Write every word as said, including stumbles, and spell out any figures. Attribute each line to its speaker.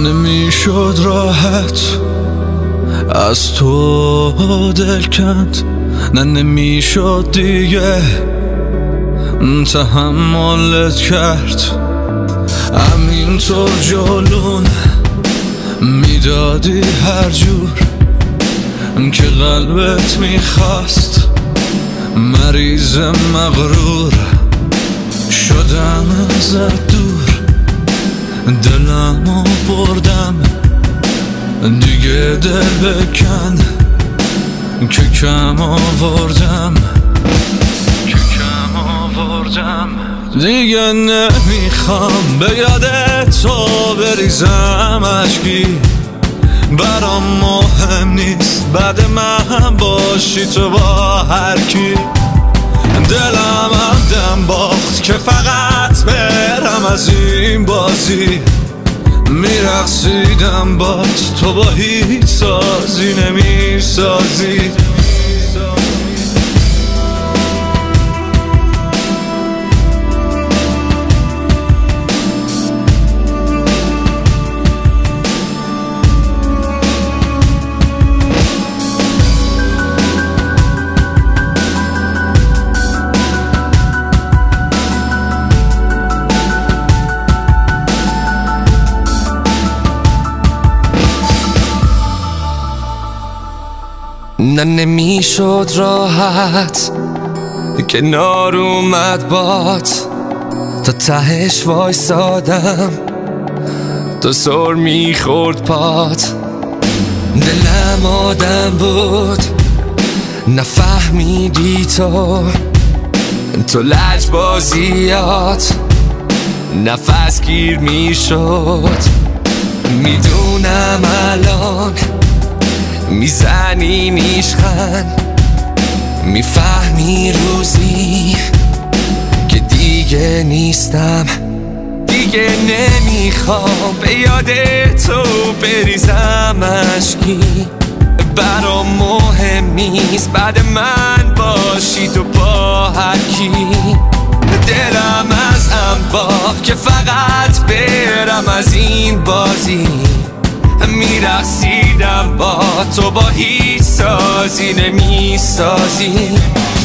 Speaker 1: نمیشد راحت از تو دل کند، نه نمیشد دیگه تحملت کرد. همینطور جلون میدادی هر جور که قلبت میخواست، مریض مغرور شدم ازت دور، دلمو بردم دیگه دل بکن که کم آوردم که کم آوردم دیگه نمیخوام به یاد تو بریزم اشکی، برام مهم نیست بعد من باشی تو با هر کی. دلم هم دم باخت که فقط برم از این بازی، میرقصیدم بات تو با هیچ سازی نمیسازی.
Speaker 2: نه نمیشد راحت کنار اومد بات، تا تهش وایسادم تو سر میخورد پات. دلم آدم بود نفهمیدی تو، تو لجبازیات نفس گیر میشد. میدونم الان میزنی نیشخند، میفهمی روزی که دیگه نیستم، دیگه نمیخوام به یاد تو بریزم اشکی، برام مهم نیست بعد من باشی تو با هر کی. دلم از هم باخت که فقط برم از این بازی، میرقصیدم با تو با هیچ سازی نمیسازی.